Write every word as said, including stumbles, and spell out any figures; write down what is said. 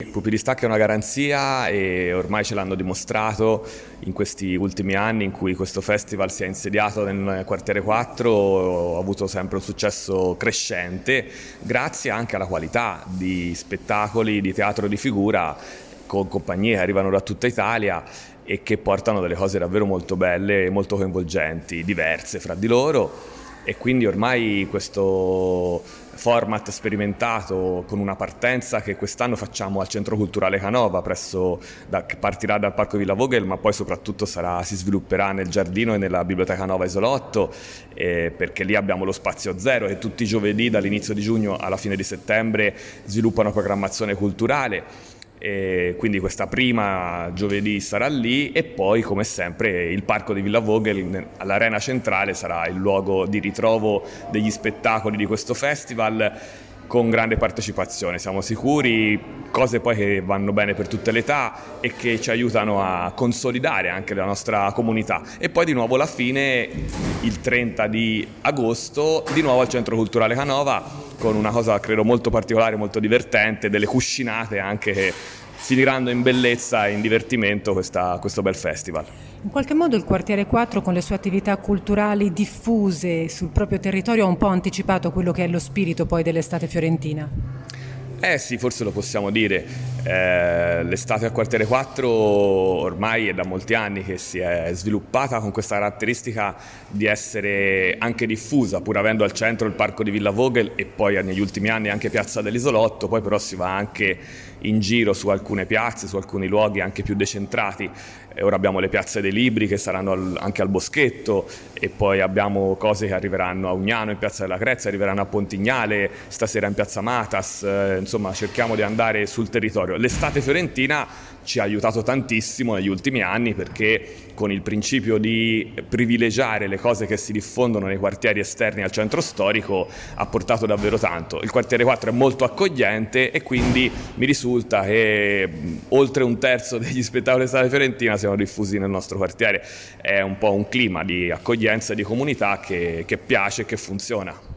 Pupi di Stacca è una garanzia e ormai ce l'hanno dimostrato in questi ultimi anni in cui questo festival si è insediato nel quartiere quattro, ha avuto sempre un successo crescente grazie anche alla qualità di spettacoli di teatro di figura con compagnie che arrivano da tutta Italia e che portano delle cose davvero molto belle, molto coinvolgenti, diverse fra di loro. E quindi ormai questo format sperimentato con una partenza che quest'anno facciamo al Centro Culturale Canova, presso, da, che partirà dal Parco Villa Vogel, ma poi soprattutto sarà, si svilupperà nel giardino e nella Biblioteca Nova Isolotto, eh, perché lì abbiamo lo Spazio Zero e tutti i giovedì dall'inizio di giugno alla fine di settembre sviluppano programmazione culturale. E quindi questa prima giovedì sarà lì e poi come sempre il parco di Villa Vogel all'arena centrale sarà il luogo di ritrovo degli spettacoli di questo festival con grande partecipazione, siamo sicuri, cose poi che vanno bene per tutte le età e che ci aiutano a consolidare anche la nostra comunità. E poi di nuovo alla fine, il trenta di agosto, di nuovo al Centro Culturale Canova con una cosa credo molto particolare, molto divertente, delle cuscinate anche che finiranno in bellezza e in divertimento questa, questo bel festival. In qualche modo il quartiere quattro con le sue attività culturali diffuse sul proprio territorio ha un po' anticipato quello che è lo spirito poi dell'estate fiorentina. Eh sì, forse lo possiamo dire. Eh, l'estate al quartiere quattro ormai è da molti anni che si è sviluppata con questa caratteristica di essere anche diffusa, pur avendo al centro il parco di Villa Vogel e poi negli ultimi anni anche Piazza dell'Isolotto, poi però si va anche in giro su alcune piazze, su alcuni luoghi anche più decentrati. E ora abbiamo le piazze dei libri che saranno al, anche al Boschetto e poi abbiamo cose che arriveranno a Ugnano in Piazza della Crezza, arriveranno a Pontignale, stasera in Piazza Matas, eh, insomma cerchiamo di andare sul territorio. L'estate fiorentina ci ha aiutato tantissimo negli ultimi anni perché con il principio di privilegiare le cose che si diffondono nei quartieri esterni al centro storico ha portato davvero tanto. Il quartiere quattro è molto accogliente e quindi mi risulta che oltre un terzo degli spettacoli dell'estate fiorentina siano diffusi nel nostro quartiere. È un po' un clima di accoglienza e di comunità che, che piace e che funziona.